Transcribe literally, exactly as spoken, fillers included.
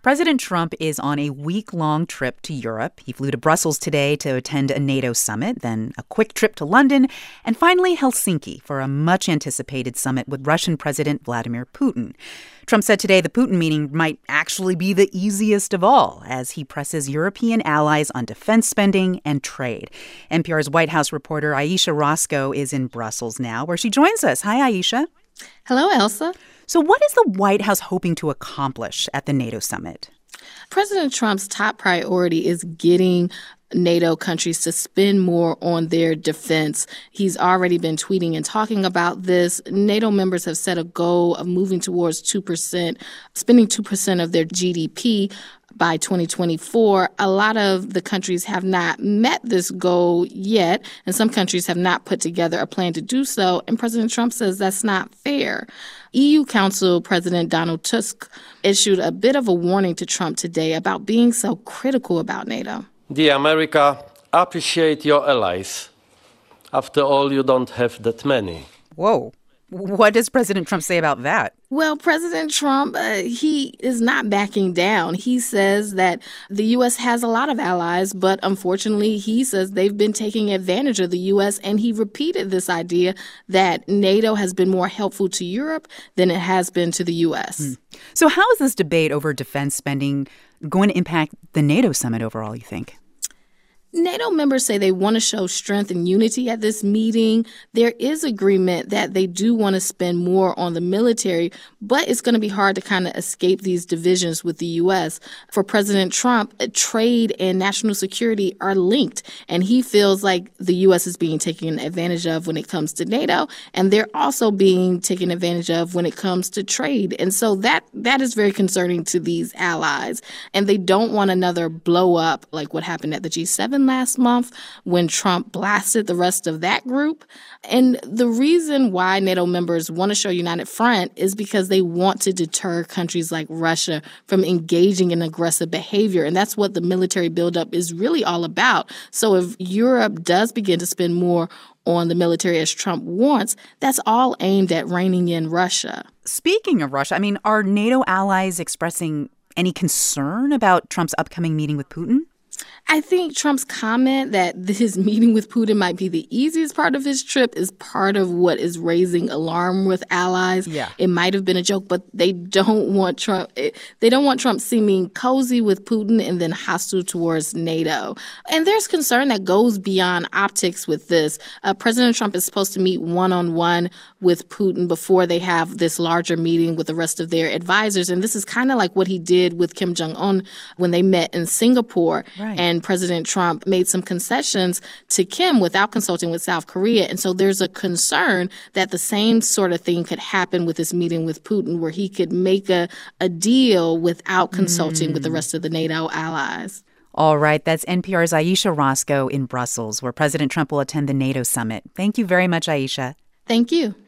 President Trump is on a week-long trip to Europe. He flew to Brussels today to attend a NATO summit, then a quick trip to London, and finally Helsinki for a much-anticipated summit with Russian President Vladimir Putin. Trump said today the Putin meeting might actually be the easiest of all as he presses European allies on defense spending and trade. N P R's White House reporter Ayesha Rascoe is in Brussels now, where she joins us. Hi, Ayesha. Hello, Elsa. So what is the White House hoping to accomplish at the NATO summit? President Trump's top priority is getting NATO countries to spend more on their defense. He's already been tweeting and talking about this. NATO members have set a goal of moving towards two percent, spending two percent of their G D P by twenty twenty-four. A lot of the countries have not met this goal yet, and some countries have not put together a plan to do so, and President Trump says that's not fair. E U Council President Donald Tusk issued a bit of a warning to Trump today about being so critical about NATO. Dear America, appreciate your allies. After all, you don't have that many. Whoa. What does President Trump say about that? Well, President Trump, uh, he is not backing down. He says that the U S has a lot of allies, but unfortunately, he says they've been taking advantage of the U S, and he repeated this idea that NATO has been more helpful to Europe than it has been to the U S. Hmm. So how is this debate over defense spending going to impact the NATO summit overall, you think? NATO members say they want to show strength and unity at this meeting. There is agreement that they do want to spend more on the military, but it's going to be hard to kind of escape these divisions with the U S. For President Trump, trade and national security are linked, and he feels like the U S is being taken advantage of when it comes to NATO, and they're also being taken advantage of when it comes to trade. And so that that is very concerning to these allies, and they don't want another blow up like what happened at the G seven last month when Trump blasted the rest of that group. And the reason why NATO members want to show united front is because they want to deter countries like Russia from engaging in aggressive behavior. And that's what the military buildup is really all about. So if Europe does begin to spend more on the military as Trump wants, that's all aimed at reining in Russia. Speaking of Russia, I mean, are NATO allies expressing any concern about Trump's upcoming meeting with Putin? I think Trump's comment that his meeting with Putin might be the easiest part of his trip is part of what is raising alarm with allies. Yeah. It might have been a joke, but they don't want Trump. They don't want Trump seeming cozy with Putin and then hostile towards NATO. And there's concern that goes beyond optics with this. Uh, President Trump is supposed to meet one-on-one with Putin before they have this larger meeting with the rest of their advisors. And this is kind of like what he did with Kim Jong-un when they met in Singapore. Right. And President Trump made some concessions to Kim without consulting with South Korea. And so there's a concern that the same sort of thing could happen with this meeting with Putin, where he could make a, a deal without consulting mm. with the rest of the NATO allies. All right. That's N P R's Ayesha Rascoe in Brussels, where President Trump will attend the NATO summit. Thank you very much, Ayesha. Thank you.